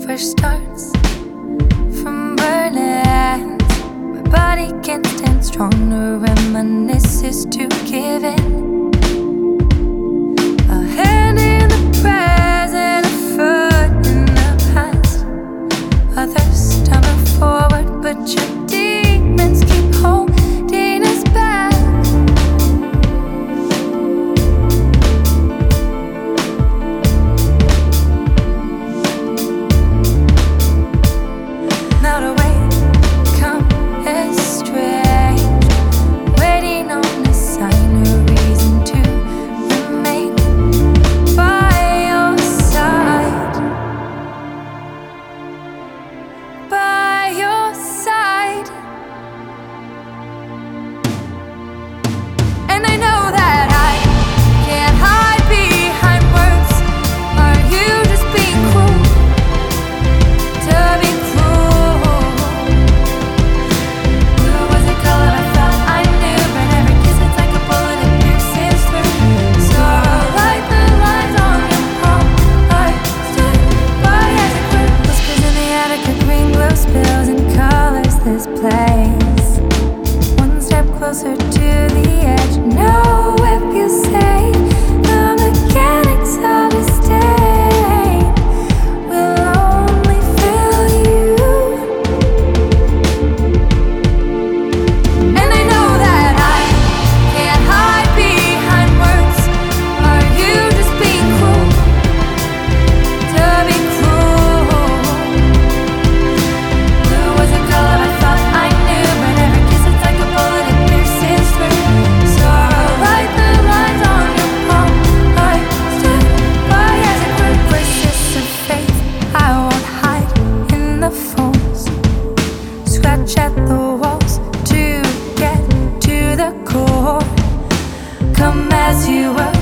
fresh starts from Berlin. My body can't stand stronger, and my reminisce is to give in. A hand in the present, a foot in the past. Others stumble forward, but your demons keep holding us back. Now the way come is strange, waiting on a sign, a reason to remain by your side, by your side. And I know that I can't hide behind words. Are you just being cruel to be cruel? Blue was the color I thought I knew, but every kiss it's like a bullet, it pierces through. So like the lines on your palm, I stood by as it grew. Whispers in the attic, a green glow spills and colors this place. One step closer to the edge. No, if you say the mechanics of a stain will only fill you. And I know that I can't hide behind words. Are you just being cruel to be cruel? Blue was a color I thought I knew, but every kiss it's like a bullet, it pierces through. So like the lines on your palm, I stood by as it grew. Crisis of faith, I won't hide in the folds. Scratch at the walls to get to the core. Come as you are.